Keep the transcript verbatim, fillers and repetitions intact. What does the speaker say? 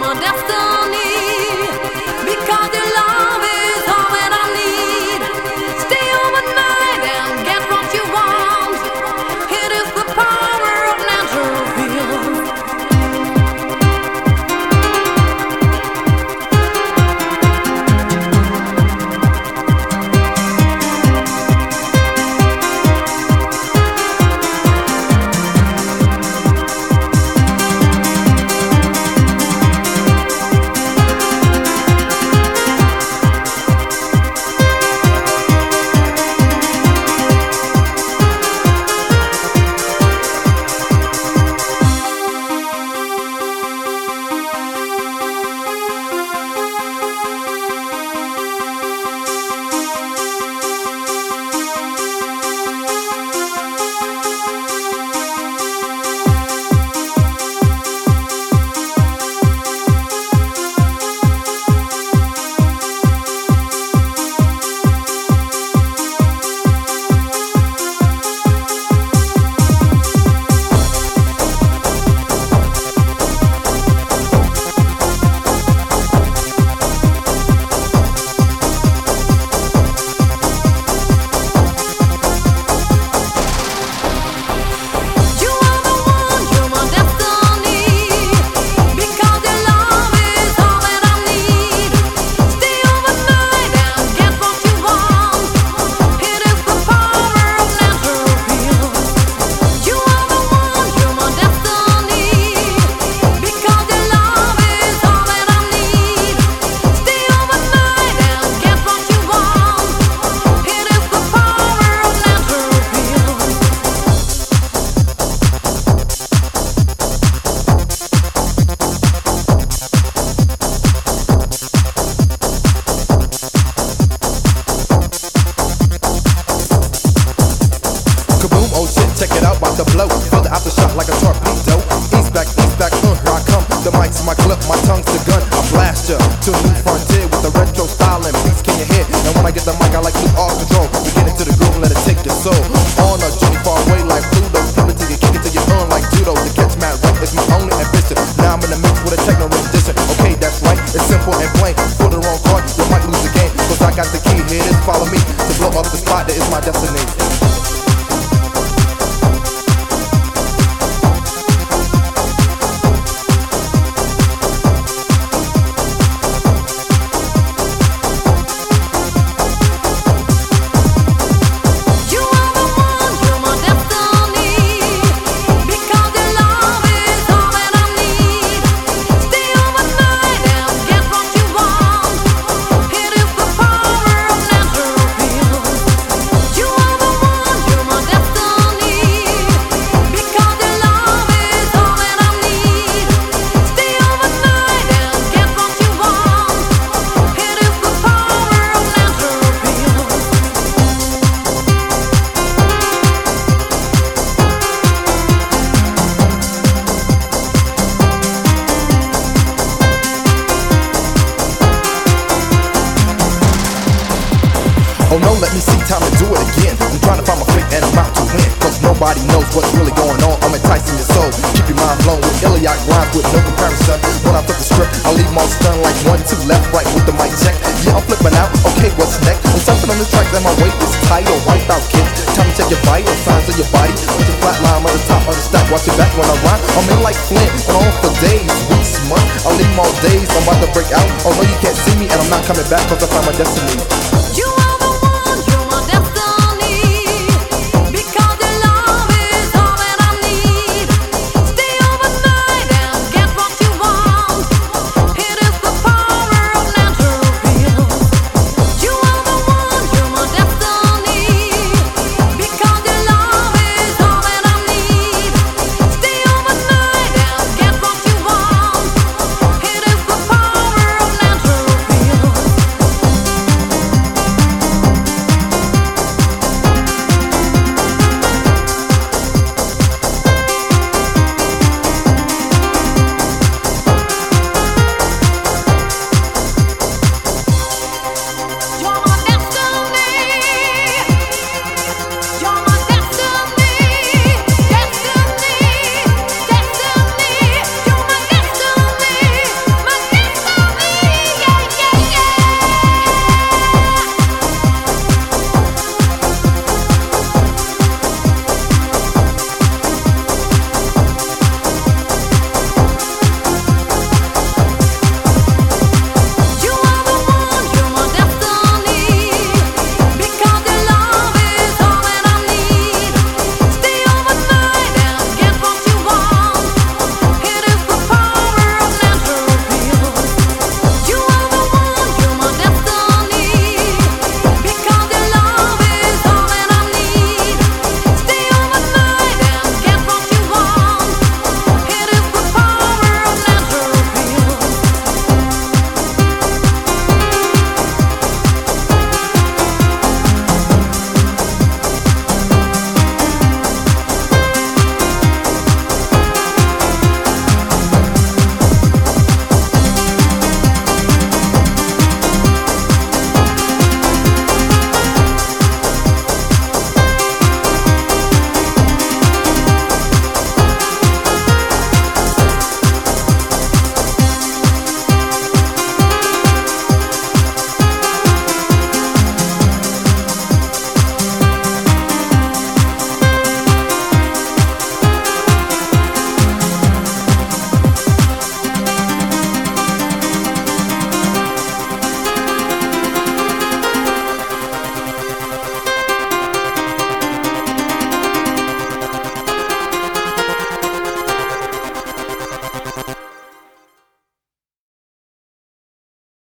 Oh no, let me see, time to do it again. I'm trying to find my fate and I'm out to win, cause nobody knows what's really going on. I'm enticing your soul, keep your mind blown with Iliac rhymes with no comparison. When I flip the script, I leave them all stunned like one, two, left, right with the mic check. Yeah, I'm flipping out, okay, what's next? I'm something on the track that my weight is tight or wiped out, kids. Time to check your vital signs of your body. Put your flat line on the top of the stack, watch your back when I rhyme. I'm in like Flint, and on for days, weeks, months. I leave them all days, I'm about to break out. Oh no, you can't see me, and I'm not coming back cause I find my destiny.